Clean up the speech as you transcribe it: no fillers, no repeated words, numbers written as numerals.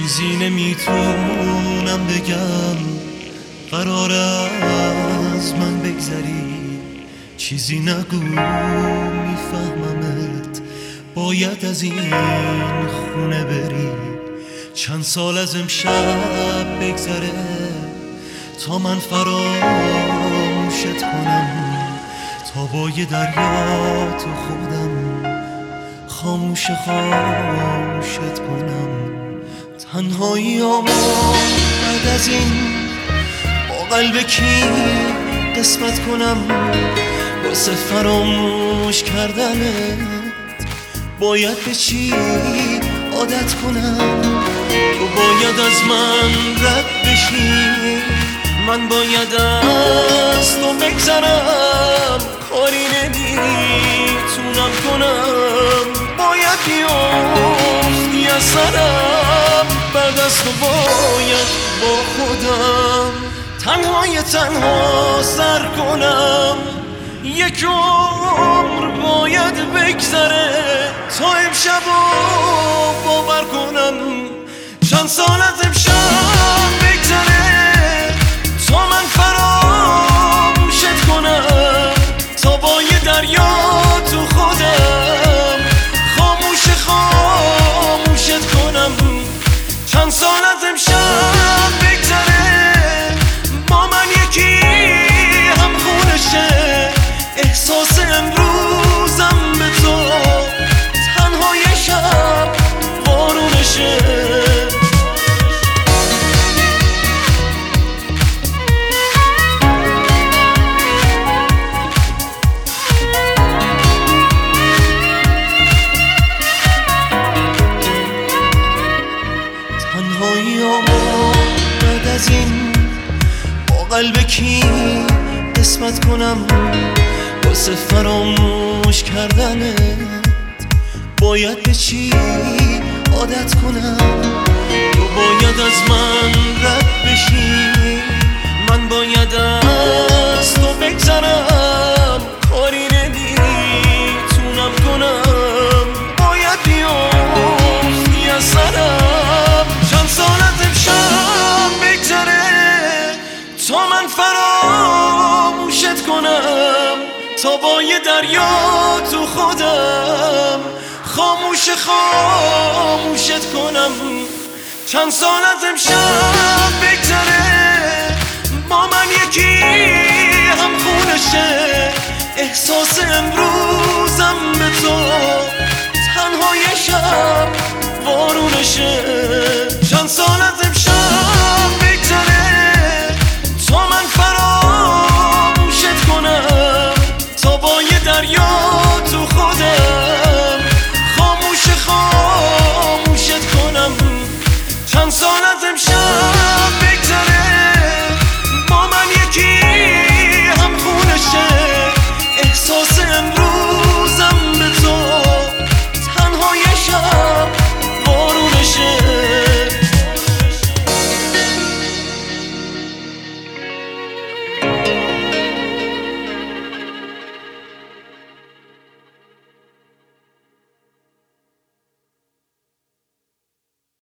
چیزی نمیتونم بگم، قرار از من بگذری. چیزی نگو میفهممت، باید از این خونه بری. چند سال از امشب بگذره تا من فراموشت کنم، تا با یه دریا تو خودم خاموشت کنم. تنهایی بعد از این با قلب کی قسمت کنم، واسه فراموش کردنت باید به چی عادت کنم. تو باید از من رد بشی، من باید از تو بگذرم. کاری نمیتونم کنم، باید بیافتی از سرم. بعد از تو باید با خودم تنها سر کنم. یک عمر باید بگذره تا امشب باور کنم. چند سال از امشب بگذره تا من فراموشت کنم، تا با یه دریا تو خودم خاموشت کنم. چند سال از امشب بگذره با من یکی هم خونشه. احساس امروزم به تو تنهای شب بارونشه. بعد از این با قلب کی قسمت کنم، واسه فراموش کردنت باید به چی عادت کنم. تو باید از من رد بشی، من باید از تو بگذرم. کاری نمیتونم کنم، باید بیافتی از سرم. چند سال از امشب بگذره تا من فراموشت کنم، تا با یه دریا تو خودم خاموشت کنم. چند سال از امشب بگذره با من یکی هم خونشه. احساس امروزم به تو تنهای شب بارونشه. چند سال از